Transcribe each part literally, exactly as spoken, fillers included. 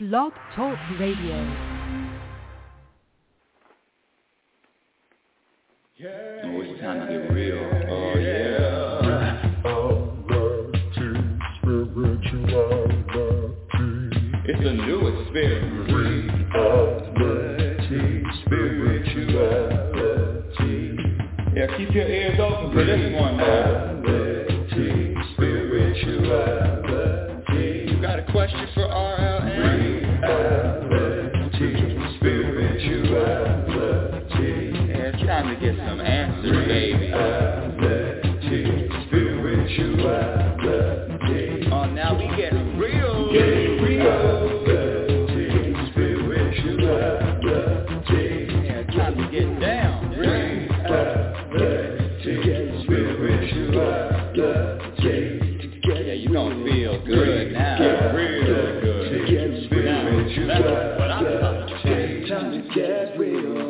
Blog Talk Radio. Oh, it's time to get real. Oh, yeah. It's a new experience. Reality, spirituality. Yeah, keep your ears open for this one, man. Reality, spirituality. You got a question for R L N? Reality, spirituality. Yeah, it's time to get some answers, baby. Reality, spirituality. Oh, now we getting real. Getting real. Reality, spirituality. Yeah, it's time to get down. Reality, spirituality. Yeah, you gonna feel good now. Real good. Now, that's what I'm talking about. Time to get real.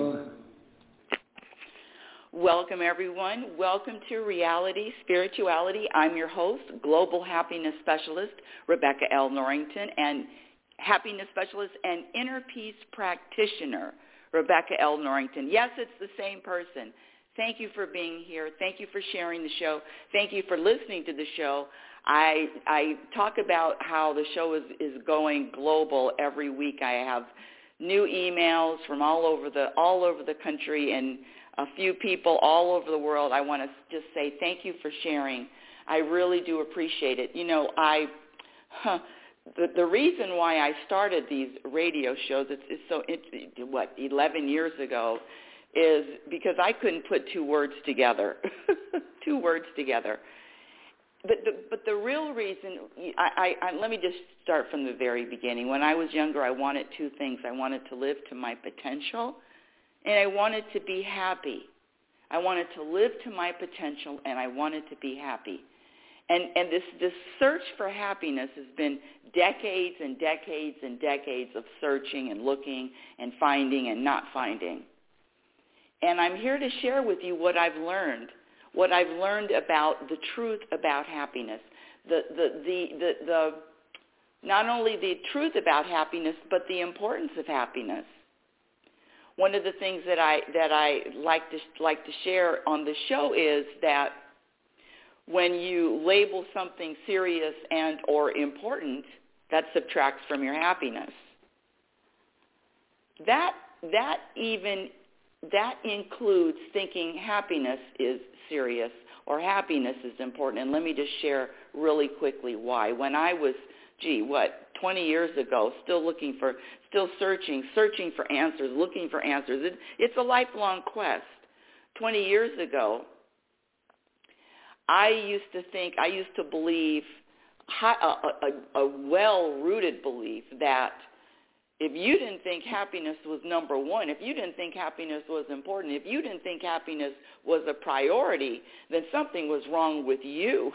Welcome, everyone. Welcome to Reality Spirituality. I'm your host, Global Happiness Specialist, Rebecca L. Norrington, and Happiness Specialist and Inner Peace Practitioner, Rebecca L. Norrington. Yes, it's the same person. Thank you for being here. Thank you for sharing the show. Thank you for listening to the show. I I talk about how the show is, is going global every week. I have new emails from all over the all over the country and a few people all over the world. I want to just say thank you for sharing. I really do appreciate it. You know, I huh, the the reason why I started these radio shows, it's, it's so it's, what eleven years ago, is because I couldn't put two words together, two words together. But the, but the real reason, I, I, I, let me just start from the very beginning. When I was younger, I wanted two things. I wanted to live to my potential, and I wanted to be happy. I wanted to live to my potential, and I wanted to be happy. And, and this, this search for happiness has been decades and decades and decades of searching and looking and finding and not finding. And I'm here to share with you what I've learned. What I've learned about the truth about happiness, the, the, the, the, the, not only the truth about happiness, but the importance of happiness. One of the things that I, that I like to, like to share on the show is that when you label something serious and or important, that subtracts from your happiness. That, that even, that includes thinking happiness is serious or happiness is important. And let me just share really quickly why. When I was, gee, what, twenty years ago, still looking for, still searching, searching for answers, looking for answers. It, it's a lifelong quest. twenty years ago, I used to think, I used to believe, a, a, a well-rooted belief that if you didn't think happiness was number one, if you didn't think happiness was important, if you didn't think happiness was a priority, then something was wrong with you.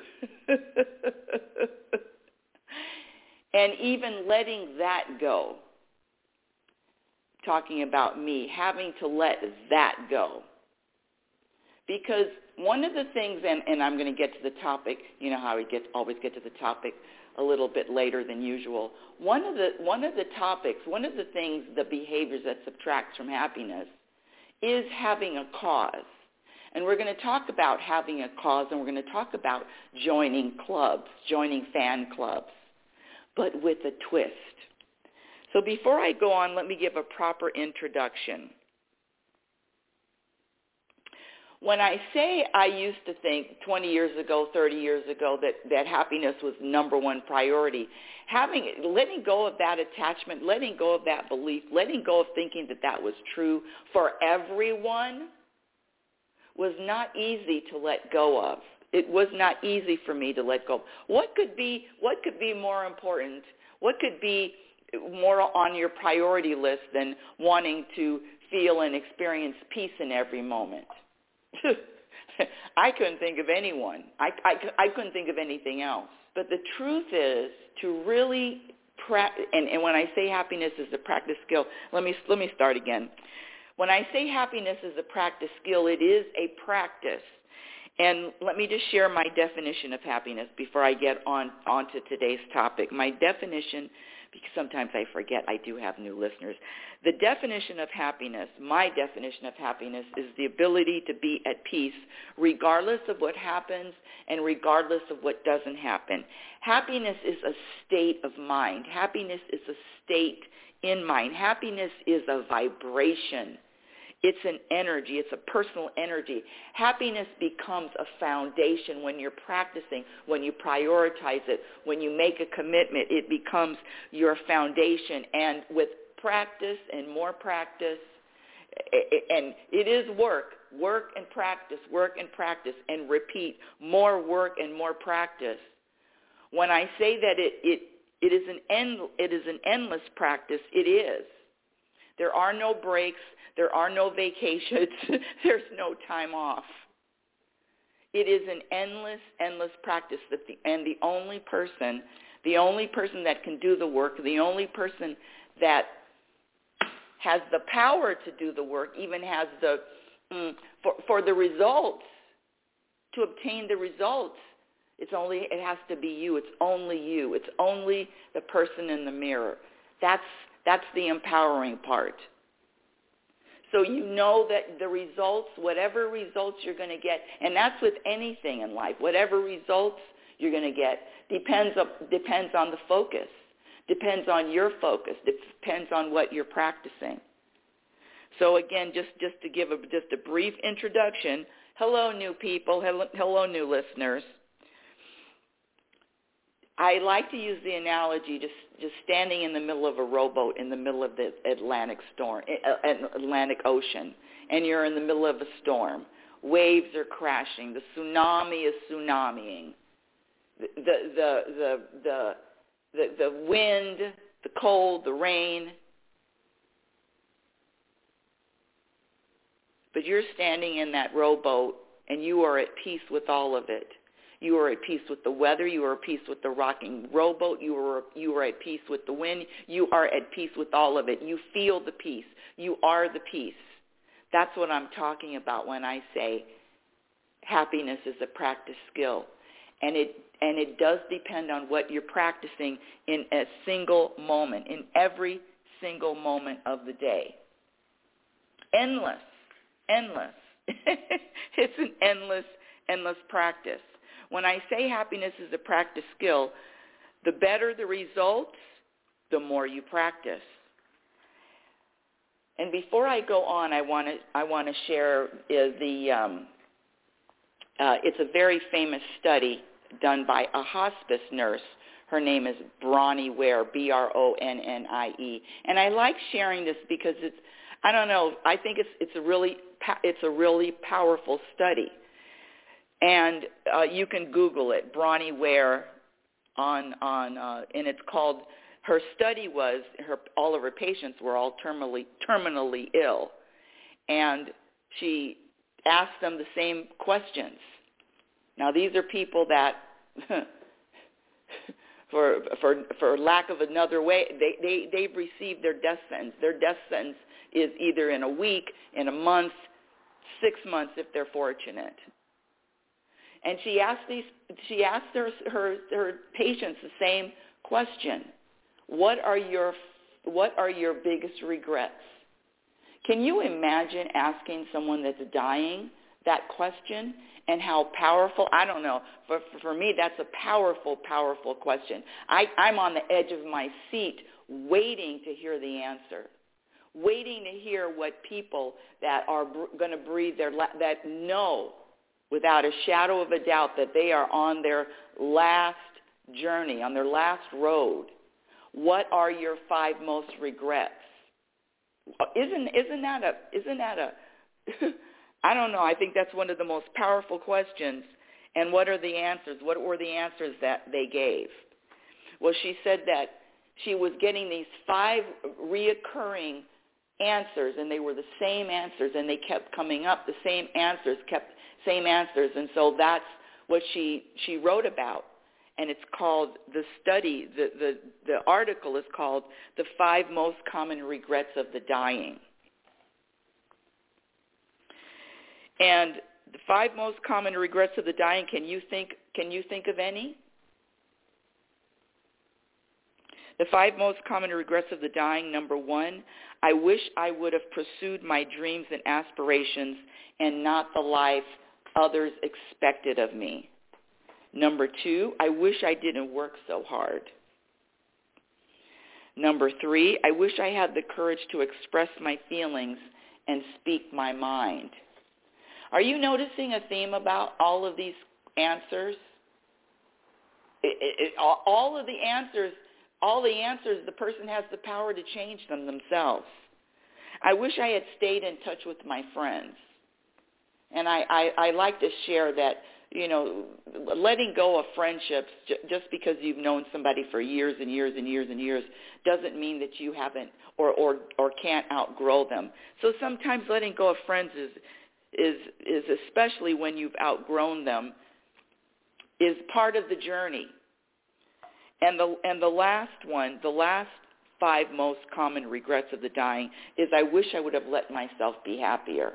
And even letting that go, talking about me, having to let that go. Because one of the things, and, and I'm going to get to the topic, you know how we get always get to the topic a little bit later than usual. One of the one of the topics, one of the things, the behaviors that subtracts from happiness is having a cause. And we're going to talk about having a cause, and we're going to talk about joining clubs, joining fan clubs, but with a twist. So before I go on, let me give a proper introduction. When I say I used to think twenty years ago, thirty years ago, that, that happiness was number one priority, having letting go of that attachment, letting go of that belief, letting go of thinking that that was true for everyone was not easy to let go of. It was not easy for me to let go. What could be, what could be more important? What could be more on your priority list than wanting to feel and experience peace in every moment? I couldn't think of anyone. I, I, I couldn't think of anything else. But the truth is to really, pra- and, and when I say happiness is a practice skill, let me, let me start again. When I say happiness is a practice skill, it is a practice. And let me just share my definition of happiness before I get on onto today's topic. My definition, because sometimes I forget I do have new listeners. The definition of happiness, my definition of happiness, is the ability to be at peace regardless of what happens and regardless of what doesn't happen. Happiness is a state of mind. Happiness is a state in mind. Happiness is a vibration. It's an energy. It's a personal energy. Happiness becomes a foundation when you're practicing, when you prioritize it, when you make a commitment. It becomes your foundation. And with practice and more practice, and it is work, work and practice, work and practice, and repeat, more work and more practice. When I say that it it, it is an end, it is an endless practice, it is. There are no breaks. There are no vacations. There's no time off. It is an endless, endless practice. That the, and the only person, the only person that can do the work, the only person that has the power to do the work, even has the, mm, for, for the results, to obtain the results, it's only, it has to be you. It's only you. It's only the person in the mirror. That's, that's the empowering part. So you know that the results, whatever results you're going to get, and that's with anything in life, whatever results you're going to get depends on, depends on the focus, depends on your focus, depends on what you're practicing. So again, just, just to give a, just a brief introduction, hello new people, hello, hello new listeners. I like to use the analogy just just standing in the middle of a rowboat in the middle of the Atlantic storm, Atlantic Ocean, and you're in the middle of a storm. Waves are crashing. The tsunami is tsunamiing. The the the the the, the, the wind, the cold, the rain. But you're standing in that rowboat, and you are at peace with all of it. You are at peace with the weather. You are at peace with the rocking rowboat. You are, you are at peace with the wind. You are at peace with all of it. You feel the peace. You are the peace. That's what I'm talking about when I say happiness is a practice skill. And it, and it does depend on what you're practicing in a single moment, in every single moment of the day. Endless, endless. It's an endless, endless practice. When I say happiness is a practice skill, the better the results, the more you practice. And before I go on, I want to I want to share is the um, uh, it's a very famous study done by a hospice nurse. Her name is Bronnie Ware, B R O N N I E, and I like sharing this because it's I don't know I think it's it's a really it's a really powerful study. And uh, you can Google it, Bronnie Ware, on on, uh, and it's called. Her study was her all of her patients were all terminally terminally ill, and she asked them the same questions. Now these are people that, for for for lack of another way, they they they've received their death sentence. Their death sentence is either in a week, in a month, six months if they're fortunate. And she asked these. She asked her, her her patients the same question: What are your What are your biggest regrets? Can you imagine asking someone that's dying that question and how powerful? I don't know. For for me, that's a powerful, powerful question. I, I'm on the edge of my seat, waiting to hear the answer, waiting to hear what people that are br- going to breathe their la- that know. Without a shadow of a doubt that they are on their last journey, on their last road. What are your five most regrets? Isn't isn't that a isn't that a I don't know, I think that's one of the most powerful questions. And what are the answers? What were the answers that they gave? Well, she said that she was getting these five reoccurring answers, and they were the same answers, and they kept coming up. The same answers kept same answers, and so that's what she she wrote about, and it's called the study. The the the article is called "The Five Most Common Regrets of the Dying," and the five most common regrets of the dying. Can you think? Can you think of any? The five most common regrets of the dying. Number one, I wish I would have pursued my dreams and aspirations and not the life others expected of me. Number two, I wish I didn't work so hard. Number three, I wish I had the courage to express my feelings and speak my mind. Are you noticing a theme about all of these answers? It, it, it, all of the answers, all the answers, the person has the power to change them themselves. I wish I had stayed in touch with my friends. And I, I, I like to share that, you know, letting go of friendships j- just because you've known somebody for years and years and years and years doesn't mean that you haven't or, or, or can't outgrow them. So sometimes letting go of friends is, is, is especially when you've outgrown them, is part of the journey. And the, and the last one, the last five most common regrets of the dying is I wish I would have let myself be happier.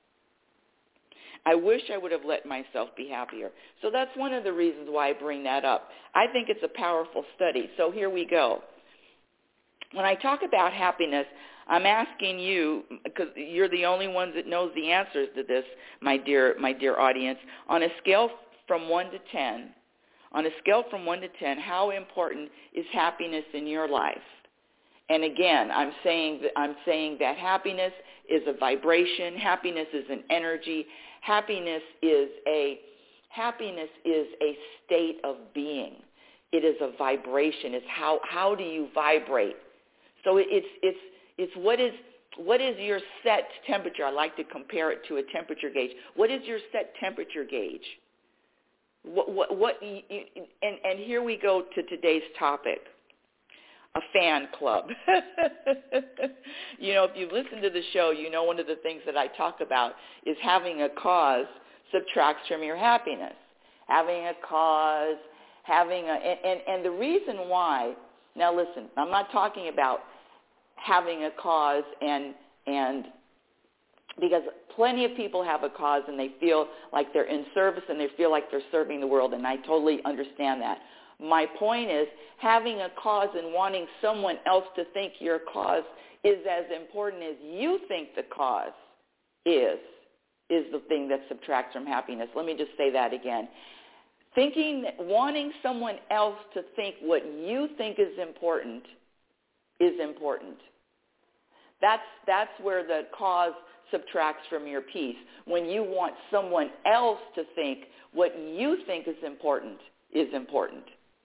I wish I would have let myself be happier. So that's one of the reasons why I bring that up. I think it's a powerful study. So here we go. When I talk about happiness, I'm asking you, because you're the only ones that knows the answers to this, my dear, my dear audience, on a scale from one to ten, on a scale from one to ten, how important is happiness in your life? And again, I'm saying that, I'm saying that happiness is a vibration. Happiness is an energy. Happiness is a happiness is a state of being. It is a vibration. It's how how do you vibrate? So it's it's it's what is what is your set temperature? I like to compare it to a temperature gauge. What is your set temperature gauge? What what, what you, and and here we go to today's topic. A fan club. You know, if you listen to the show, you know one of the things that I talk about is having a cause subtracts from your happiness. Having a cause, having a, and, and, and the reason why, now listen, I'm not talking about having a cause and, and because plenty of people have a cause and they feel like they're in service and they feel like they're serving the world, and I totally understand that. My point is having a cause and wanting someone else to think your cause is as important as you think the cause is, is the thing that subtracts from happiness. Let me just say that again. Thinking, wanting someone else to think what you think is important is important. That's, that's where the cause subtracts from your peace. When you want someone else to think what you think is important is important.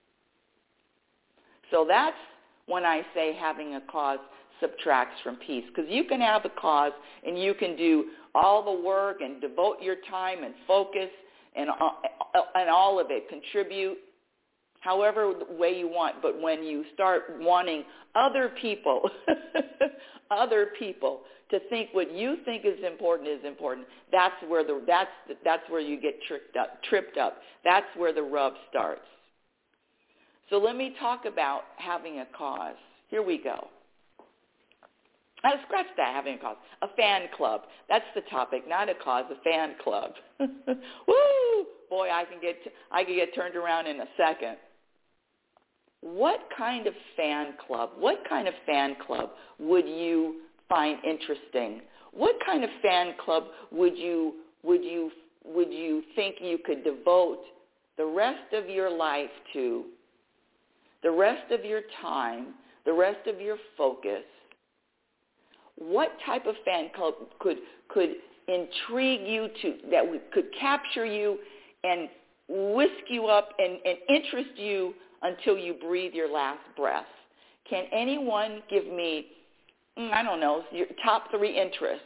So that's when I say having a cause subtracts from peace, because you can have a cause and you can do all the work and devote your time and focus and, and all of it, contribute however way you want. But when you start wanting other people, other people to think what you think is important is important, that's where the that's that's where you get tripped up, tripped up. That's where the rub starts. So let me talk about having a cause. Here we go. Now, scratch that, having a cause. A fan club. That's the topic, not a cause, a fan club. Woo! Boy, I can get I can get turned around in a second. What kind of fan club, what kind of fan club would you find interesting? What kind of fan club would you would you would you think you could devote the rest of your life to? The rest of your time, the rest of your focus? What type of fan club could could intrigue you to, that could capture you and whisk you up and, and interest you until you breathe your last breath? Can anyone give me, I don't know, your top three interests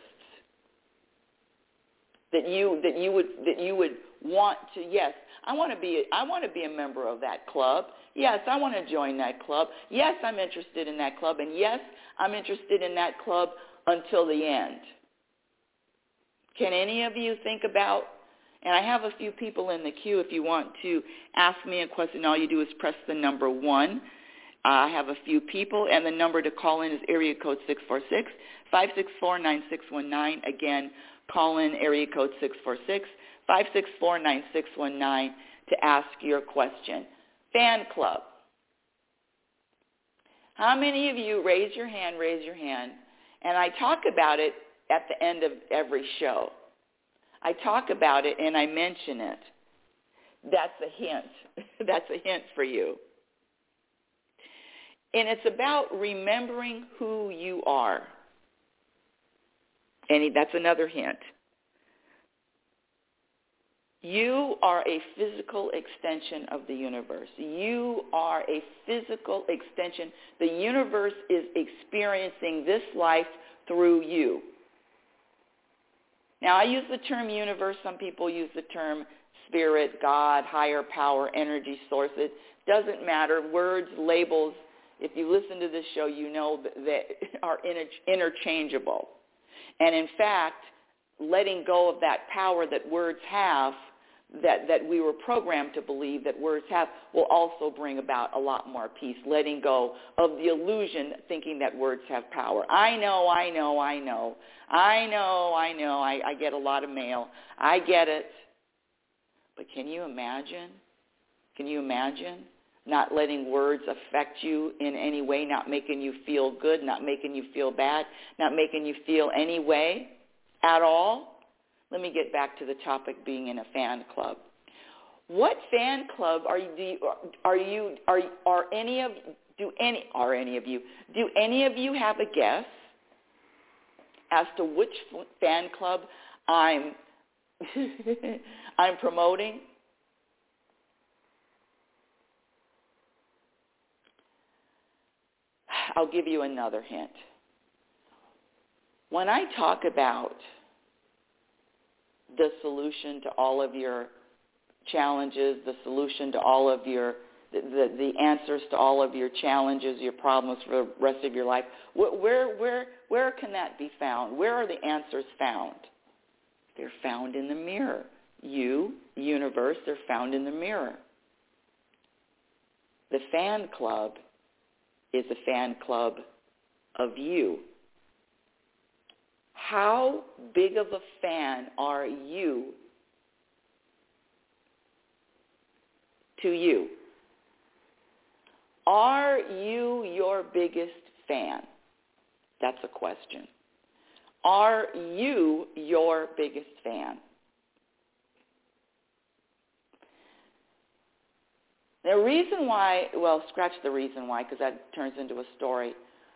that you that you would that you would want to? Yes, I want to be I want to be a member of that club. Yes, I want to join that club. Yes, I'm interested in that club. And yes, I'm interested in that club until the end. Can any of you think about, and I have a few people in the queue if you want to ask me a question. All you do is press the number one. Uh, I have a few people, and the number to call in is area code six four six, five six four, nine six one nine. Again, call in area code six four six, five six four, nine six one nine to ask your question. Fan club. How many of you, raise your hand, raise your hand, and I talk about it at the end of every show. I talk about it and I mention it. That's a hint. That's a hint for you. And it's about remembering who you are. And that's another hint. You are a physical extension of the universe. You are a physical extension. The universe is experiencing this life through you. Now, I use the term universe. Some people use the term spirit, God, higher power, energy source. It doesn't matter. Words, labels, if you listen to this show, you know that are interchangeable. And in fact, letting go of that power that words have, that, that we were programmed to believe that words have, will also bring about a lot more peace. Letting go of the illusion, thinking that words have power. I know, I know, I know. I know, I know. I, I get a lot of mail. I get it. But can you imagine? Can you imagine not letting words affect you in any way, not making you feel good, not making you feel bad, not making you feel any way at all? Let me get back to the topic, being in a fan club. What fan club are you? Do you are you are are any of do any are any of you do any of you have a guess as to which fan club I'm I'm promoting? I'll give you another hint. When I talk about the solution to all of your challenges, the solution to all of your, the, the, the answers to all of your challenges, your problems for the rest of your life, where, where, where can that be found? Where are the answers found? They're found in the mirror. You, universe, they're found in the mirror. The fan club is a fan club of you. How big of a fan are you to you? Are you your biggest fan? That's a question. Are you your biggest fan? The reason why, well, scratch the reason why, because that turns into a story.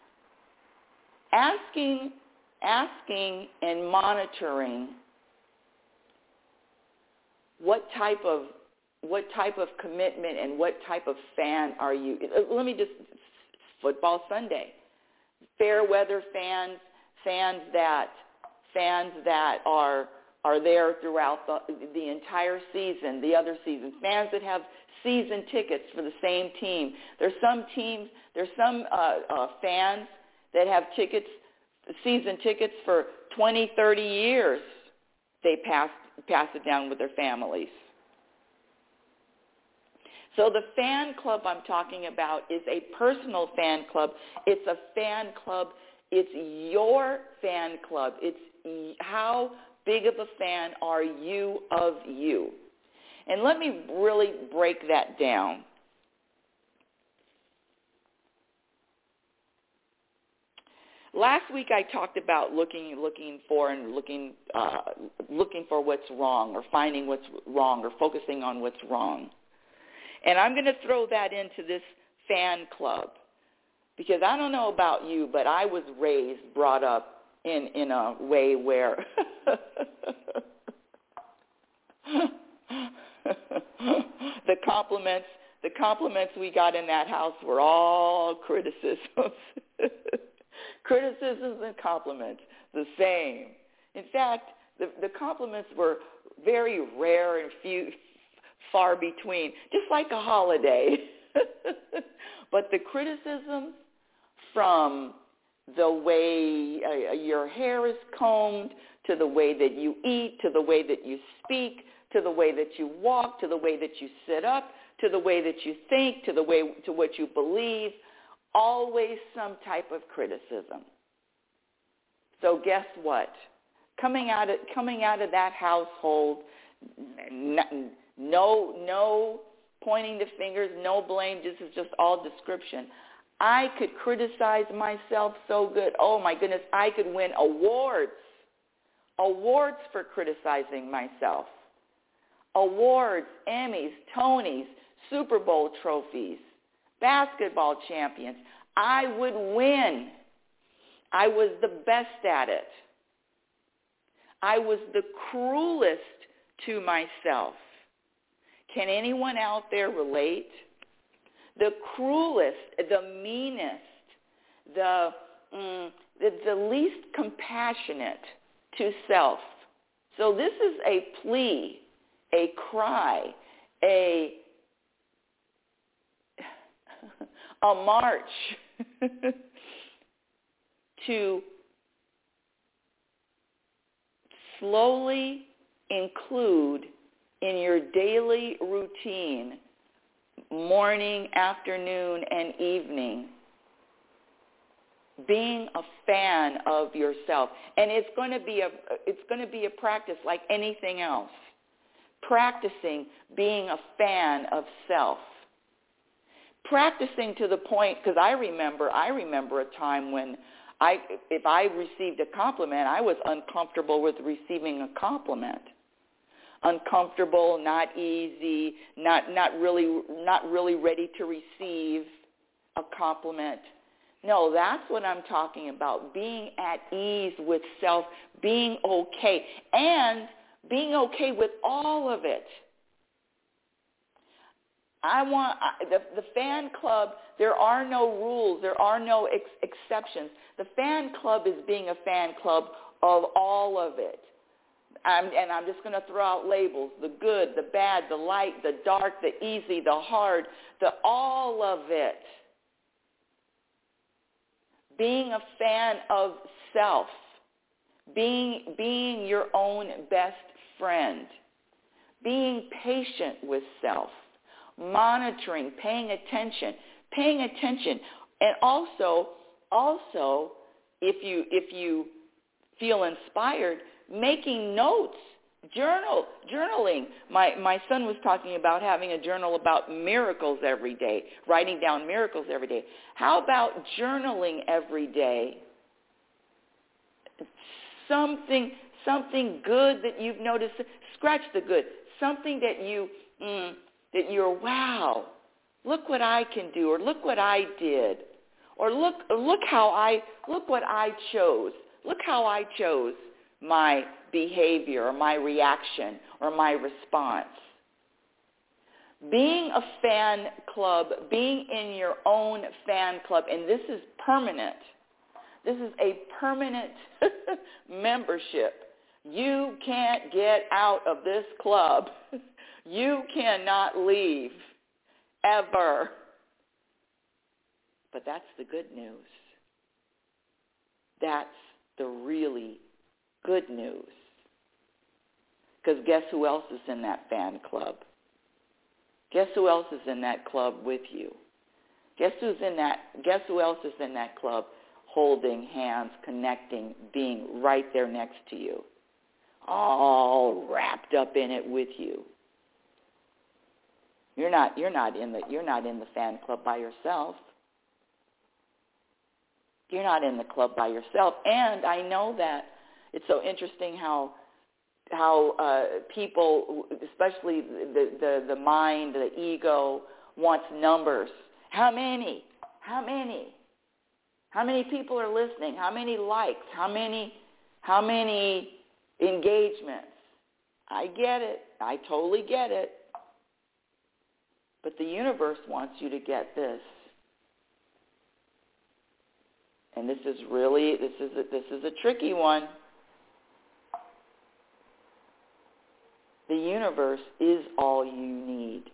Asking, asking and monitoring what type of what type of commitment and what type of fan are you? Let me just, football Sunday, fair weather fans, fans that fans that are are there throughout the, the entire season, the other seasons, fans that have season tickets for the same team. There's some teams, there's some uh, uh, fans that have tickets, season tickets for twenty, thirty years. They pass, pass it down with their families. So the fan club I'm talking about is a personal fan club. It's a fan club. It's your fan club. It's how big of a fan are you of you? And let me really break that down. Last week I talked about looking, looking for and looking, uh, looking for what's wrong, or finding what's wrong, or focusing on what's wrong. And I'm going to throw that into this fan club, because I don't know about you, but I was raised, brought up in, in a way where the compliments, the compliments we got in that house were all criticisms. Criticisms and compliments, the same. In fact, the, the compliments were very rare and few, far between, just like a holiday. But the criticisms, from the way uh, your hair is combed, to the way that you eat, to the way that you speak, to the way that you walk, to the way that you sit up, to the way that you think, to the way to what you believe, always some type of criticism. So guess what? Coming out of coming out of that household, no no pointing the fingers, no blame. This is just all description. I could criticize myself so good. Oh, my goodness, I could win awards. Awards for criticizing myself. Awards, Emmys, Tonys, Super Bowl trophies, basketball champions. I would win. I was the best at it. I was the cruelest to myself. Can anyone out there relate? The cruelest, the meanest, the, mm, the, the least compassionate to self. So this is a plea, a cry, a, a march to slowly include in your daily routine, morning, afternoon, and evening, being a fan of yourself. And it's going to be a it's going to be a practice like anything else. Practicing being a fan of self. Practicing to the point, because I remember I remember a time when I if I received a compliment, I was uncomfortable with receiving a compliment. Uncomfortable, not easy, not not really not really ready to receive a compliment. No, that's what I'm talking about, being at ease with self, being okay, and being okay with all of it. I want the, the fan club, there are no rules, there are no ex- exceptions. The fan club is being a fan club of all of it. I'm, and I'm just going to throw out labels, the good, the bad, the light, the dark, the easy, the hard, the all of it. Being a fan of self, being, being your own best friend, being patient with self, monitoring, paying attention, paying attention. And also, also, if you, if you feel inspired, making notes, journal, journaling. My my son was talking about having a journal about miracles every day, writing down miracles every day. How about journaling every day? Something something good that you've noticed. Scratch the good. Something that you mm, that you're wow. Look what I can do, or look what I did, or look look how I look what I chose. Look how I chose my behavior or my reaction or my response. Being a fan club, being in your own fan club, and this is permanent. This is a permanent membership. You can't get out of this club. You cannot leave ever. But that's the good news. That's the really good news. Because guess who else is in that fan club? Guess who else is in that club with you? Guess who's in that? Guess who else is in that club, holding hands, connecting, being right there next to you, all wrapped up in it with you. You're not. You're not in the. You're not in the fan club by yourself. You're not in the club by yourself. And I know that. It's so interesting how how uh, people, especially the, the, the mind, the ego, wants numbers. How many? How many? How many people are listening? How many likes? How many? How many engagements? I get it. I totally get it. But the universe wants you to get this. And this is really this is a, this is a tricky one. The universe is all you need.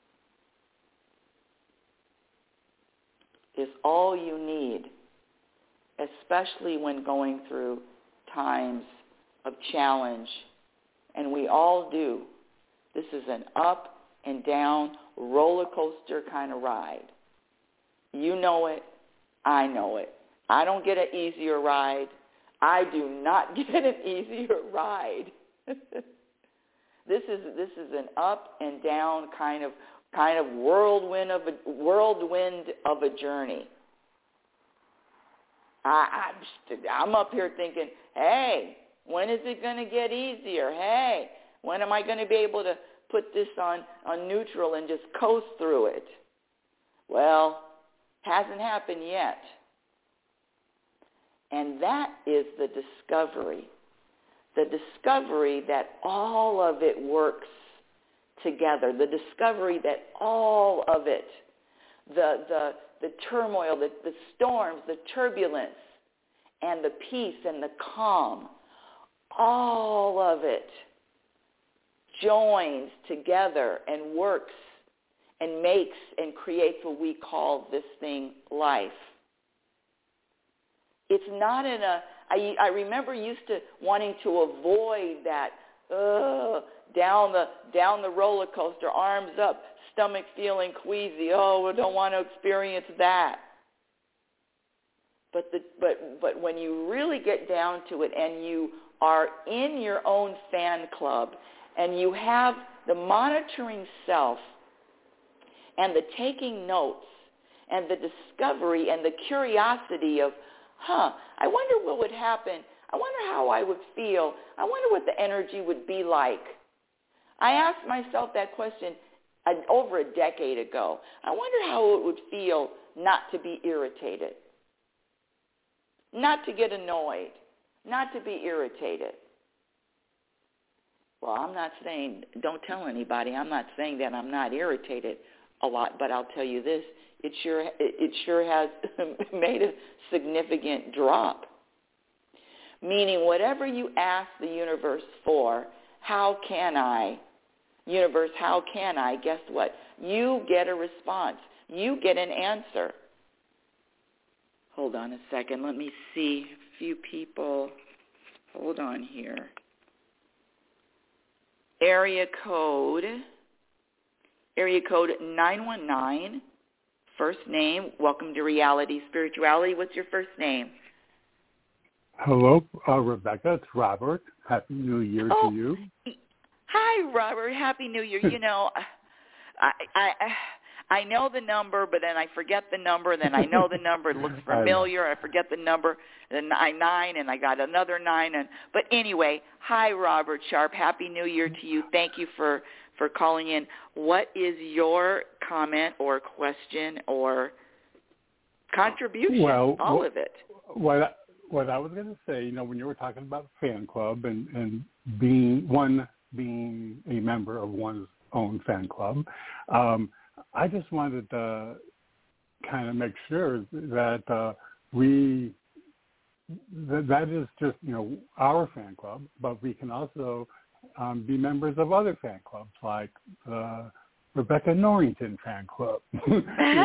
Is all you need, especially when going through times of challenge. And we all do. This is an up and down roller coaster kind of ride. You know it. I know it. I don't get an easier ride. I do not get an easier ride. This is this is an up and down kind of kind of whirlwind of a whirlwind of a journey. I, I, I'm up here thinking, hey, when is it going to get easier? Hey, when am I going to be able to put this on, on neutral and just coast through it? Well, hasn't happened yet. And that is the discovery. The discovery that all of it works together. The discovery that all of it, the the the turmoil, the, the storms, the turbulence, and the peace and the calm, all of it joins together and works and makes and creates what we call this thing life. It's not in a, I, I remember used to wanting to avoid that, uh, down the down the roller coaster, arms up, stomach feeling queasy. Oh, we don't want to experience that. But the but but when you really get down to it, and you are in your own fan club, and you have the monitoring self, and the taking notes, and the discovery, and the curiosity of, huh, I wonder what would happen. I wonder how I would feel. I wonder what the energy would be like. I asked myself that question uh, over a decade ago. I wonder how it would feel not to be irritated, not to get annoyed, not to be irritated. Well, I'm not saying, don't tell anybody. I'm not saying that I'm not irritated a lot, but I'll tell you this, it sure, it sure has made a significant drop. Meaning whatever you ask the universe for, how can I? Universe, how can I? Guess what? You get a response. You get an answer. Hold on a second. Let me see a few people. Hold on here. Area code. Area code nine one nine. First name. Welcome to Reality Spirituality. What's your first name? Hello, uh, Rebecca. It's Robert. Happy New Year oh, to you. Hi, Robert. Happy New Year. You know, I, I I know the number, but then I forget the number. Then I know the number. It looks familiar. I, I forget the number. Then I nine, and I got another nine. And but anyway, hi, Robert Sharp. Happy New Year to you. Thank you for, for calling in. What is your comment or question or contribution? Well, all what, of it. What I, what I was going to say, you know, when you were talking about fan club and, and being one being a member of one's own fan club, um, I just wanted to kind of make sure that uh, we that, that is just, you know, our fan club, but we can also um, be members of other fan clubs like the Rebecca Norrington fan club. you know,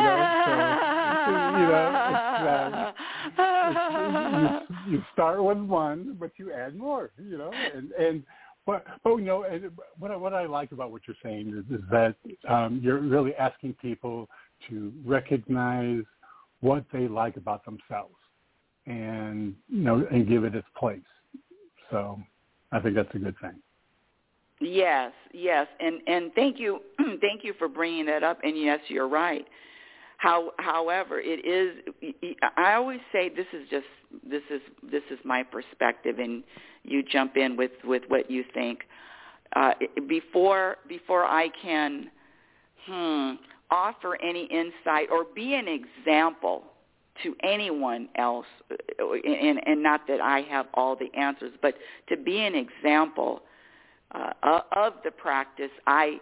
so, you know, it's, uh, it's, you, you start with one, but you add more. You know, and and but but you know, and what I, what I like about what you're saying is, is that um, you're really asking people to recognize what they like about themselves, and you know, and give it its place. So I think that's a good thing. Yes, yes, and and thank you, thank you for bringing that up. And yes, you're right. How, however, it is. I always say this is just this is this is my perspective, and you jump in with, with what you think. Uh, before before I can hmm, offer any insight or be an example to anyone else, and, and not that I have all the answers, but to be an example Uh, of the practice, I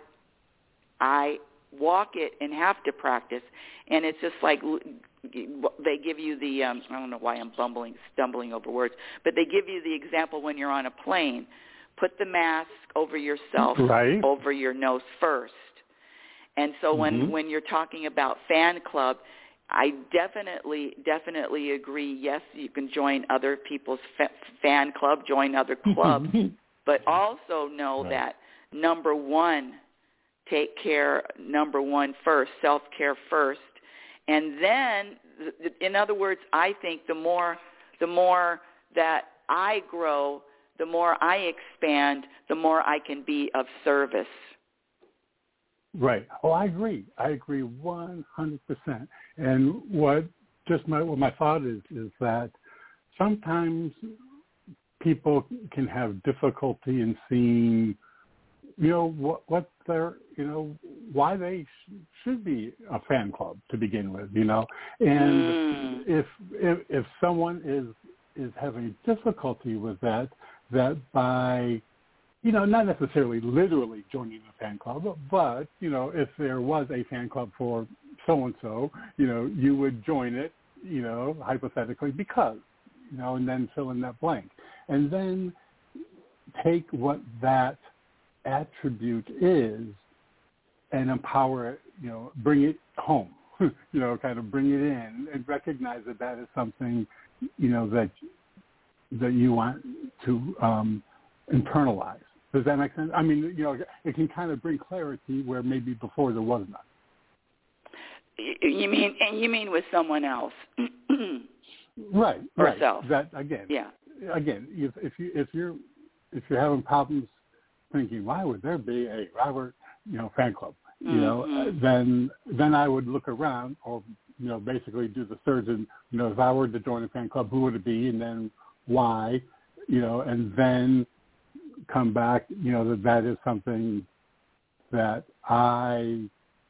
I walk it and have to practice, and it's just like they give you the um, I don't know why I'm bumbling, stumbling over words, but they give you the example when you're on a plane. Put the mask over yourself, right. over your nose first, and so mm-hmm. when when you're talking about fan club, I definitely definitely agree. Yes, you can join other people's fa- fan club, join other clubs. But also know right. that, number one, take care, number one first, self-care first. And then, in other words, I think the more the more that I grow, the more I expand, the more I can be of service. Right. Oh, I agree. I agree one hundred percent. And what just my what my thought is is that sometimes people can have difficulty in seeing, you know, what, what their, you know, why they sh- should be a fan club to begin with, you know. And mm. if, if if someone is is having difficulty with that, that by, you know, not necessarily literally joining a fan club, but, you know, if there was a fan club for so-and-so, you know, you would join it, you know, hypothetically because, you know, and then fill in that blank. And then take what that attribute is and empower it, you know, bring it home, you know, kind of bring it in and recognize that that is something, you know, that that you want to um, internalize. Does that make sense? I mean, you know, it can kind of bring clarity where maybe before there was none. You mean, and you mean with someone else, right? Or right. self. That again. Yeah. Again, if, if you if you're if you're having problems thinking, why would there be a Robert, you know, fan club? You mm-hmm. know, then then I would look around, or you know, basically do the search, and you know, if I were to join a fan club, who would it be, and then why, you know, and then come back, you know, that that is something that I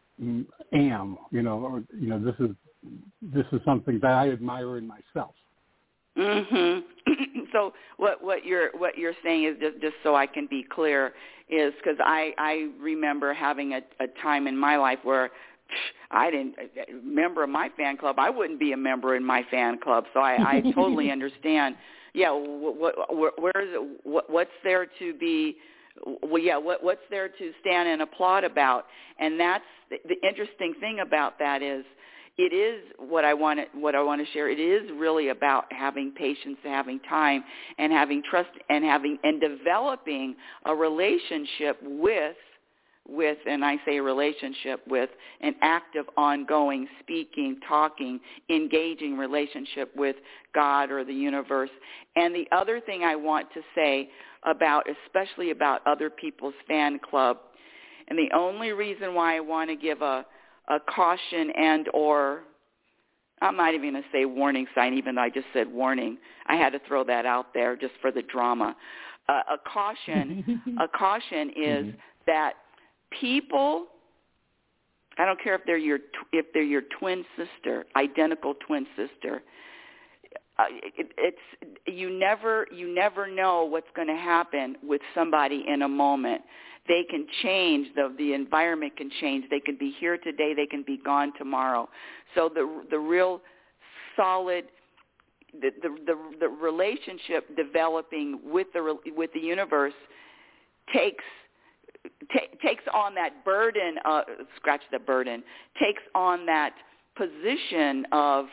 am, you know, or you know, this is this is something that I admire in myself. Mhm. So what what you're what you're saying is just, just so I can be clear is because I I remember having a, a time in my life where I didn't a member of my fan club. I wouldn't be a member in my fan club. So I, I totally understand. Yeah. What, what where is it? What, what's there to be? Well, yeah. What what's there to stand and applaud about? And that's the, the interesting thing about that is. It is what I want to, what I want to share. It is really about having patience, having time, and having trust, and having and developing a relationship with, with, and I say a relationship with an active, ongoing, speaking, talking, engaging relationship with God or the universe. And the other thing I want to say about, especially about other people's fan club, and the only reason why I want to give a a caution and or I'm not even going to say warning sign, even though I just said warning. I had to throw that out there just for the drama. Uh, a caution, a caution is mm-hmm. that people, I don't care if they're your if they're your twin sister, identical twin sister. Uh, it, it's you never you never know what's going to happen with somebody in a moment. They can change. The the environment can change. They can be here today. They can be gone tomorrow. So the the real solid the the the, the relationship developing with the with the universe takes t- takes on that burden. Uh, scratch the burden. Takes on that position of.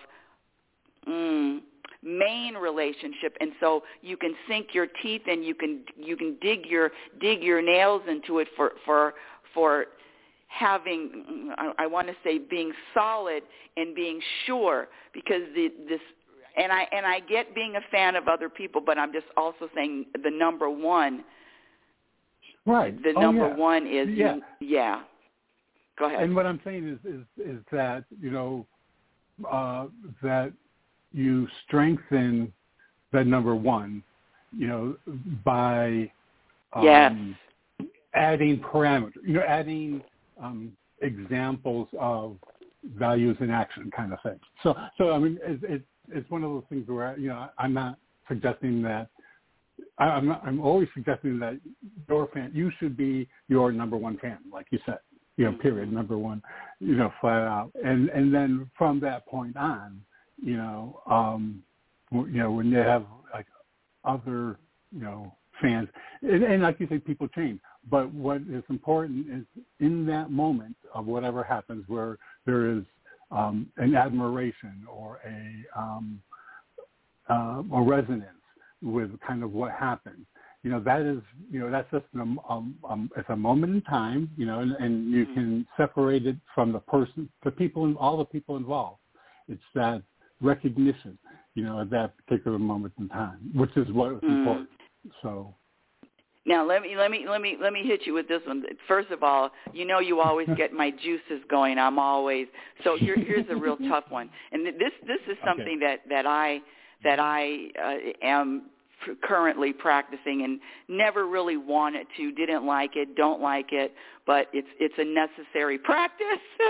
Mm, main relationship, and so you can sink your teeth and you can you can dig your dig your nails into it for for for having I, I want to say being solid and being sure, because the this and I and I get being a fan of other people, but I'm just also saying the number one right the oh, number yeah. one is yeah. yeah go ahead. And what I'm saying is is, is that you know uh, that you strengthen that number one, you know, by um, yes. adding parameters, you know, adding um, examples of values in action kind of thing. So, so I mean, it's, it's, it's one of those things where, you know, I'm not suggesting that, I, I'm, not, I'm always suggesting that your fan, you should be your number one fan, like you said, you know, period, number one, you know, flat out. And, and then from that point on, you know, um, you know, when you have like other, you know, fans, and, and like you say, people change. But what is important is in that moment of whatever happens, where there is um, an admiration or a um, uh, a resonance with kind of what happened. You know, that is, you know, that's just an, um, um, it's a moment in time. You know, and, and you can separate it from the person, the people, and all the people involved. It's that recognition, you know, at that particular moment in time, which is what is mm. important. So now let me let me let me let me hit you with this one. First of all, you know, you always get my juices going. I'm always so here, here's a real tough one, and this this is something okay. that that I that I uh, am currently practicing and never really wanted to, didn't like it, don't like it, but it's it's a necessary practice.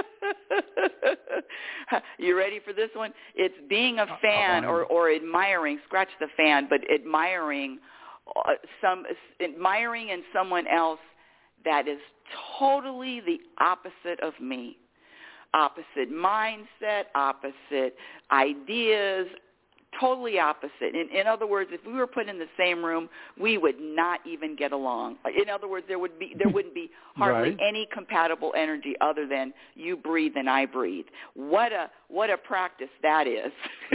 You ready for this one? It's being a fan or, or admiring, scratch the fan, but admiring uh, some admiring in someone else that is totally the opposite of me. Opposite mindset, opposite ideas, totally opposite. In, in other words, if we were put in the same room, we would not even get along. In other words, there would be there wouldn't be hardly right. any compatible energy other than you breathe and I breathe. What a what a practice that is.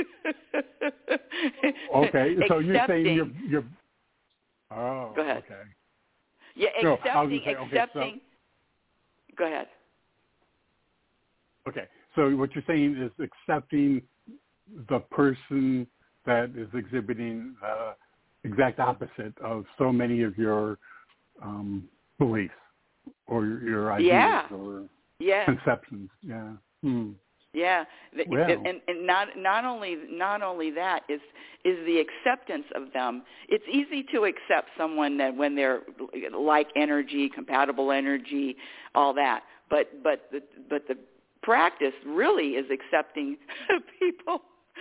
Okay, so you're saying you're, you're oh, go ahead. Okay. Yeah, No, accepting, say, okay, accepting. So, go ahead. Okay, so what you're saying is accepting the person that is exhibiting the exact opposite of so many of your um, beliefs or your, your ideas yeah. or yeah. conceptions. Yeah. Hmm. Yeah, Well. and, and not not only not only that is is the acceptance of them. It's easy to accept someone that when they're like energy, compatible energy, all that. But but the but the practice really is accepting people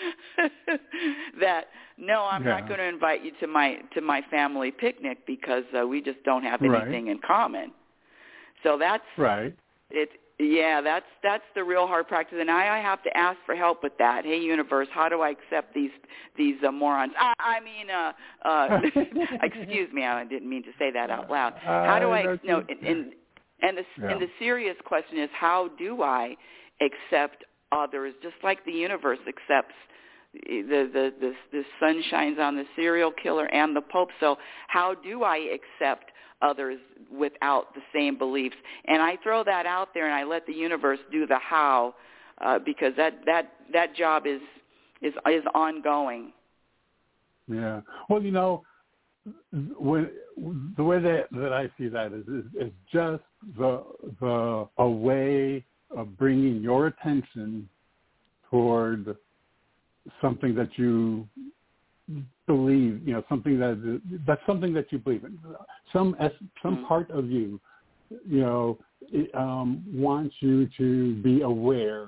that no, I'm yeah. not going to invite you to my to my family picnic because uh, we just don't have anything right. in common. So that's right. It yeah, that's that's the real hard practice, and I, I have to ask for help with that. Hey, universe, how do I accept these these uh, morons? I, I mean, uh, uh, excuse me, I didn't mean to say that out loud. How do I? No, and and, and the yeah. and the serious question is, how do I accept others, just like the universe accepts the the the, the sun shines on the serial killer and the Pope. So how do I accept others without the same beliefs? And I throw that out there, and I let the universe do the how, uh, because that, that that job is is is ongoing. Yeah. Well, you know, when the way that that I see that is is, is just the the a way of bringing your attention toward something that you believe, you know, something that that's something that you believe in. Some some mm-hmm. part of you, you know, it, um, wants you to be aware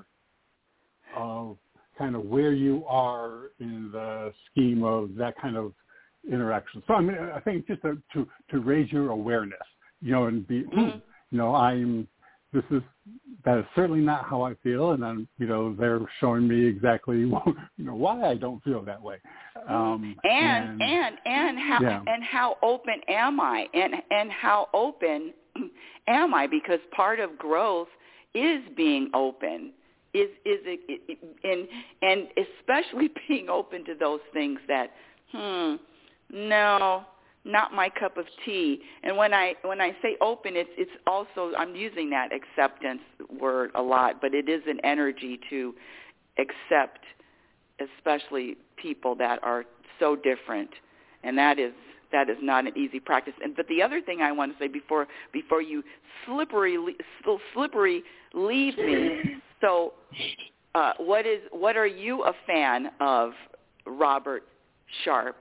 of kind of where you are in the scheme of that kind of interaction. So I mean, I think just to to, to raise your awareness, you know, and be, mm-hmm. you know, I'm. This is that is certainly not how I feel, and I'm, you know, they're showing me exactly, you know, why I don't feel that way. Um, and, and and and how yeah. and how open am I? And and how open am I? Because part of growth is being open. Is is it, and and especially being open to those things that, hmm, no. not my cup of tea. And when I when I say open, it's it's also, I'm using that acceptance word a lot, but it is an energy to accept, especially people that are so different, and that is that is not an easy practice. And but the other thing I want to say before before you slippery slippery leave me. So, uh, what is what are you a fan of, Robert Sharpe?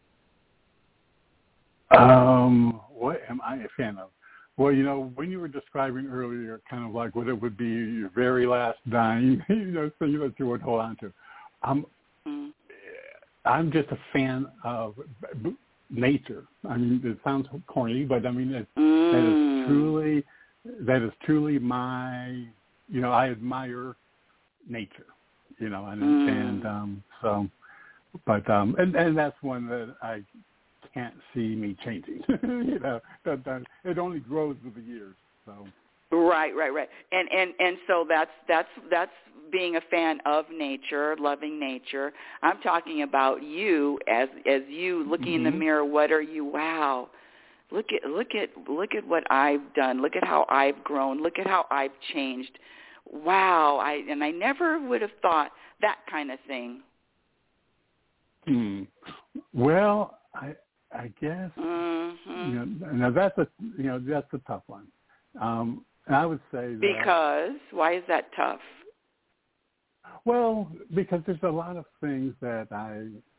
Um, what am I a fan of? Well, you know, when you were describing earlier, kind of like what it would be your very last dying, you know, thing that you would hold on to. I'm, mm. I'm just a fan of nature. I mean, it sounds corny, but I mean, it, mm. that is truly, that is truly my, you know, I admire nature, you know, and mm. and um, so, but um, and and that's one that I can't see me changing. you know, that, that it only grows with the years. So right, right, right, and and and so that's that's that's being a fan of nature, loving nature. I'm talking about you as as you looking mm-hmm. in the mirror. What are you? Wow. Look at look at look at what I've done. Look at how I've grown. Look at how I've changed. Wow. I and I never would have thought that kind of thing. Hmm. Well, I. I guess mm-hmm. you know. Now that's a you know that's a tough one. Um, and I would say that, because why is that tough? Well, because there's a lot of things that I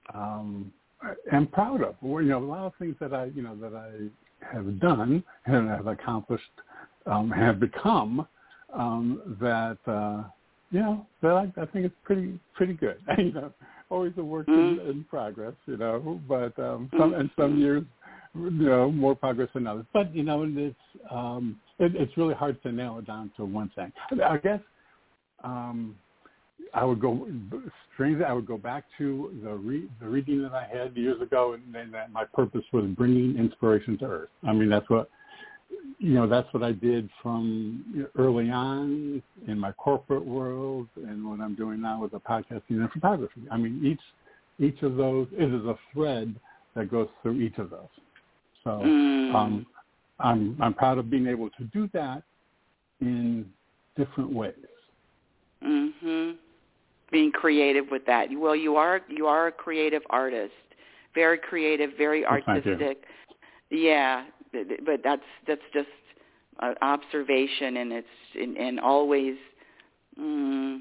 um, am proud of. Well, you know, a lot of things that I, you know, that I have done and have accomplished, um, have become um, that, uh, you know, that I, I think it's pretty, pretty good. you know, always a work mm-hmm. in, in progress, you know, but um, some, and some years, you know, more progress than others. But, you know, it's, um, it, it's really hard to nail it down to one thing. I guess, um, I would go, strangely, I would go back to the re, the reading that I had years ago, and, and that my purpose was bringing inspiration to Earth. I mean, that's what, you know, that's what I did from early on in my corporate world, and what I'm doing now with the podcasting and photography. I mean, each each of those, it is a thread that goes through each of those. So mm. um, I'm I'm proud of being able to do that in different ways. Mm-hmm. Being creative with that. Well, you are you are a creative artist, very creative, very artistic. Yeah, but that's that's just an observation, and it's and, and always mm,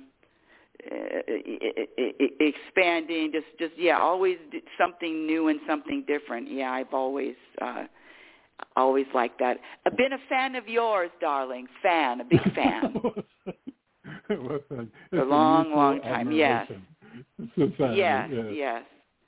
expanding. Just just yeah, always something new and something different. Yeah, I've always uh, always liked that. I've been a fan of yours, darling. Fan, a big fan. Well, it's a long, long time, yes. Society, yes, yes, yes.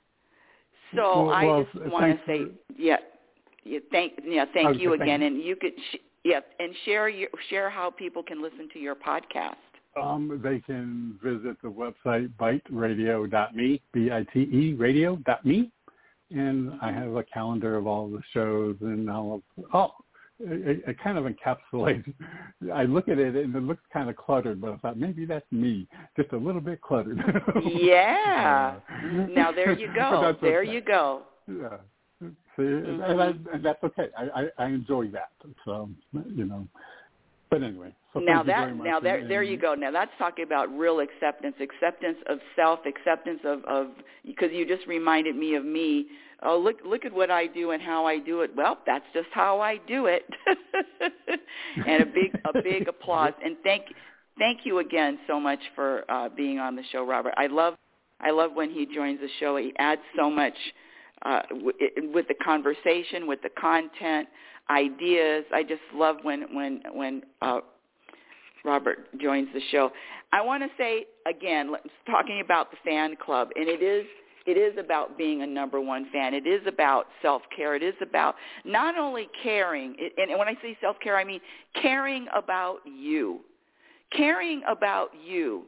So well, I well, just want to say, yeah, yeah, thank, yeah, thank okay, you again, thank you. and you could, sh- yeah, and share your, share how people can listen to your podcast. Um, they can visit the website bite radio dot me, B I T E radio dot me, and I have a calendar of all the shows and all of, oh, It, it kind of encapsulates. I look at it and it looks kind of cluttered, but I thought maybe that's me, just a little bit cluttered. Yeah. uh, now there you go. There okay. you go. Yeah. See, mm-hmm. and, I, and that's okay. I, I, I enjoy that. So you know. But anyway. So now thank you that very much. now there and, there you go. Now that's talking about real acceptance, acceptance of self, acceptance of of because you just reminded me of me. Oh, look look at what I do and how I do it. Well, that's just how I do it. And a big a big applause. And thank thank you again so much for uh, being on the show, Robert. I love I love when he joins the show. He adds so much uh, w- with the conversation, with the content, ideas. I just love when when when uh, Robert joins the show. I want to say again, talking about the fan club, and it is. It is about being a number one fan. It is about self-care. It is about not only caring, and when I say self-care, I mean caring about you. Caring about you,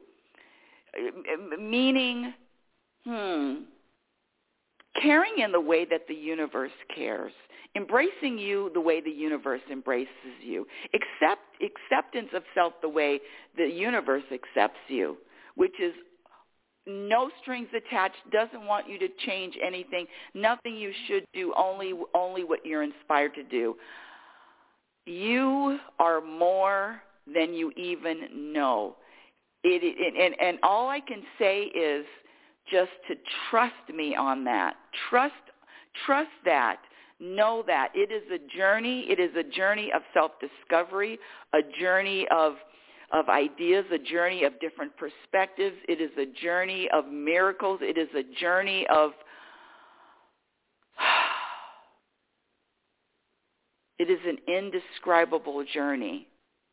meaning, hmm, caring in the way that the universe cares. Embracing you the way the universe embraces you. Accept, acceptance of self the way the universe accepts you, which is no strings attached, doesn't want you to change anything, nothing you should do, only only what you're inspired to do. You are more than you even know. It, it and, and all I can say is just to trust me on that. Trust trust that. Know that. It is a journey. It is a journey of self-discovery, a journey of of ideas, a journey of different perspectives. It is a journey of miracles. It is a journey of, it is an indescribable journey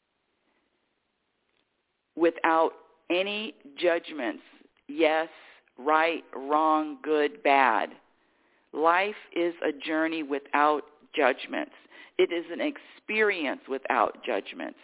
without any judgments, yes, right, wrong, good, bad. Life is a journey without judgments. It is an experience without judgments.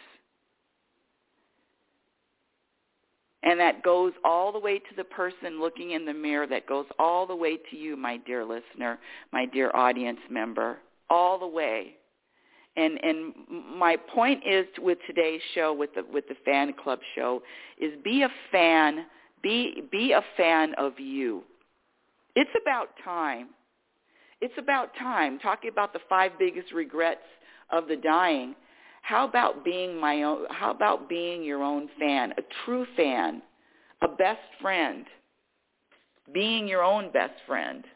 And that goes all the way to the person looking in the mirror. That goes all the way to you, my dear listener, my dear audience member, all the way. And and my point is with today's show, with the with the fan club show, is be a fan, be be a fan of you. It's about time. It's about time. Talking about the five biggest regrets of the dying. How about being my own? How about being your own fan, a true fan, a best friend, being your own best friend?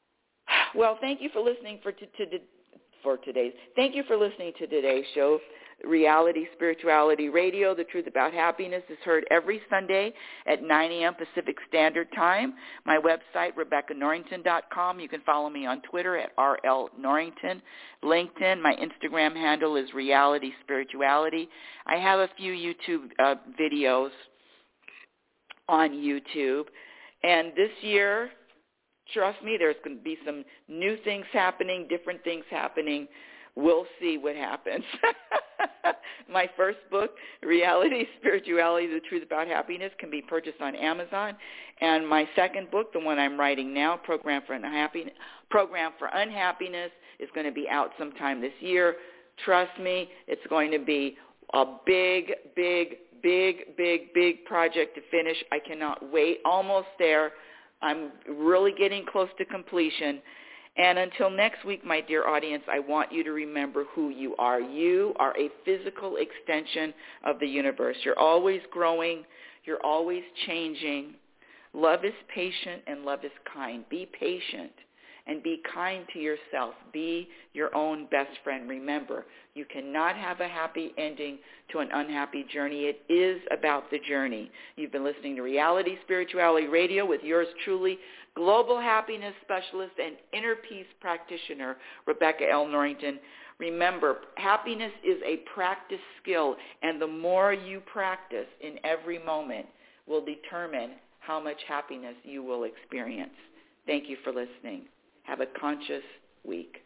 Well, thank you for listening for to, to, for today's. Thank you for listening to today's show. Reality Spirituality Radio. The Truth About Happiness is heard every Sunday at nine a.m. Pacific Standard Time. My website, Rebecca Norrington dot com. You can follow me on Twitter at R L Norrington. LinkedIn, my Instagram handle is Reality Spirituality. I have a few YouTube uh, videos on YouTube. And this year, trust me, there's going to be some new things happening, different things happening. We'll see what happens. My first book, Reality, Spirituality, The Truth About Happiness, can be purchased on Amazon. And my second book, the one I'm writing now, Program for Unhappiness, Program for Unhappiness, is going to be out sometime this year. Trust me, it's going to be a big, big, big, big, big project to finish. I cannot wait. Almost there. I'm really getting close to completion. And until next week, my dear audience, I want you to remember who you are. You are a physical extension of the universe. You're always growing. You're always changing. Love is patient and love is kind. Be patient and be kind to yourself. Be your own best friend. Remember, you cannot have a happy ending to an unhappy journey. It is about the journey. You've been listening to Reality Spirituality Radio with yours truly, global happiness specialist and inner peace practitioner, Rebecca L. Norrington. Remember, happiness is a practice skill, and the more you practice in every moment will determine how much happiness you will experience. Thank you for listening. Have a conscious week.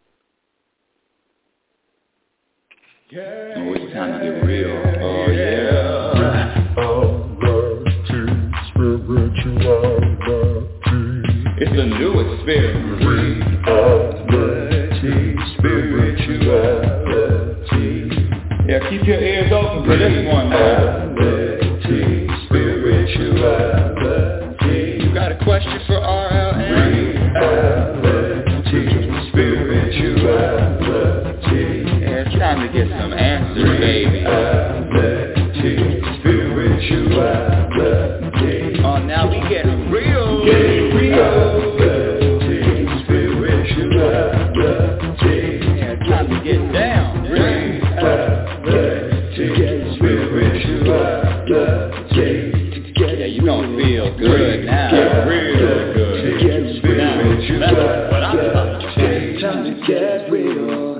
Yeah, oh, it's time to get real. Oh, yeah. It's a new experience. Reality, spirituality. Yeah, keep your ears open for this one, man. Reality, spirituality. You got a question for R L N? Reality, spirituality. Yeah, it's time to get some answers, baby. Reality, spirituality. Oh, now we get real. Get real. Yeah, it's time to get down. Yeah, you gonna feel good now. Real good. Now, that's what I'm talking about. Time to get real.